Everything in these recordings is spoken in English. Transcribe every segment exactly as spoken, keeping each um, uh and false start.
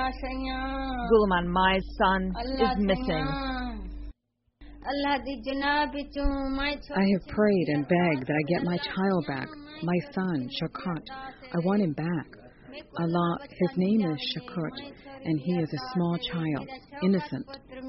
Gulaman Mai's son is missing. I have prayed and begged that I get my child back, my son, Shaukat. I want him back. Allah, his name is Shaukat, and he is a small child, innocent.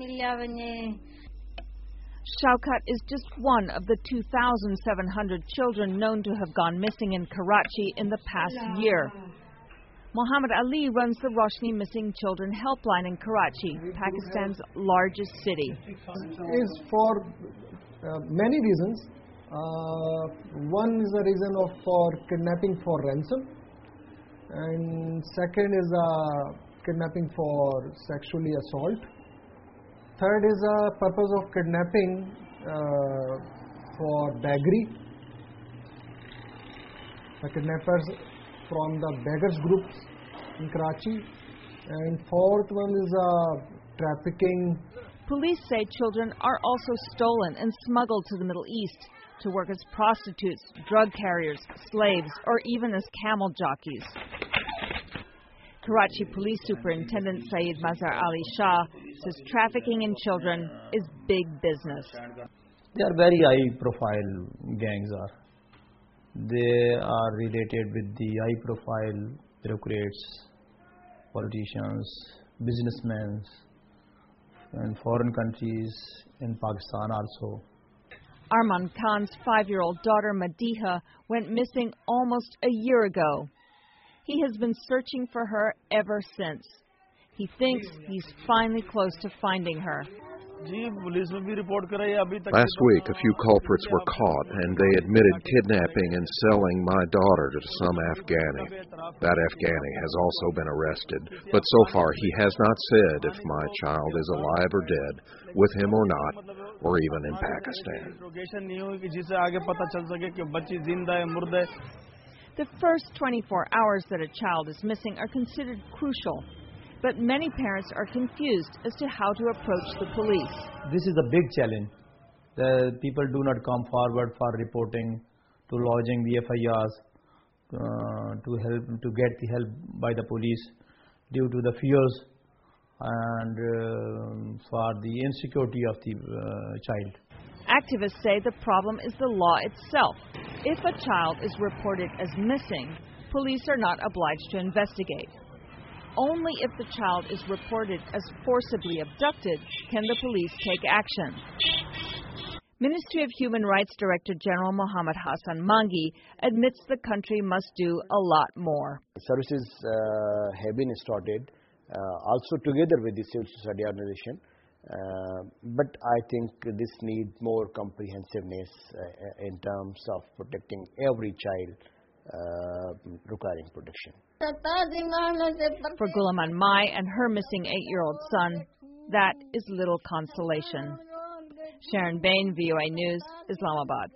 Shaukat is just one of the two thousand seven hundred children known to have gone missing in Karachi in the past year. Muhammad Ali runs the Roshni Missing Children Helpline in Karachi, Pakistan's largest city. Is for uh, many reasons. Uh, one is the reason of for kidnapping for ransom, and second is uh, kidnapping for sexually assault. Third is a purpose of kidnapping uh, for beggary. The kidnappers from the beggars groups in Karachi. And fourth one is uh, trafficking. Police say children are also stolen and smuggled to the Middle East to work as prostitutes, drug carriers, slaves, or even as camel jockeys. Karachi Police Superintendent Syed Mazhar Ali Shah says trafficking in children is big business. They are very high-profile gangs. Are They are related with the high-profile bureaucrats, politicians, businessmen, and foreign countries, in Pakistan also. Arman Khan's five-year-old daughter Madiha went missing almost a year ago. He has been searching for her ever since. He thinks he's finally close to finding her. Last week, a few culprits were caught, and they admitted kidnapping and selling my daughter to some Afghani. That Afghani has also been arrested, but so far he has not said if my child is alive or dead, with him or not, or even in Pakistan. The first twenty-four hours that a child is missing are considered crucial, but many parents are confused as to how to approach the police. This is a big challenge. The people do not come forward for reporting, to lodging the F I Rs, uh, to help to get the help by the police due to the fears and uh, for the insecurity of the uh, child. Activists say the problem is the law itself. If a child is reported as missing, police are not obliged to investigate. Only if the child is reported as forcibly abducted can the police take action. Ministry of Human Rights Director General Muhammad Hassan Mangi admits the country must do a lot more. Services uh, have been started, uh, also together with the civil society organization. Uh, but I think this needs more comprehensiveness uh, in terms of protecting every child uh, requiring protection. For Gulaman Mai and her missing eight-year-old son, that is little consolation. Sharon Bain, V O A News, Islamabad.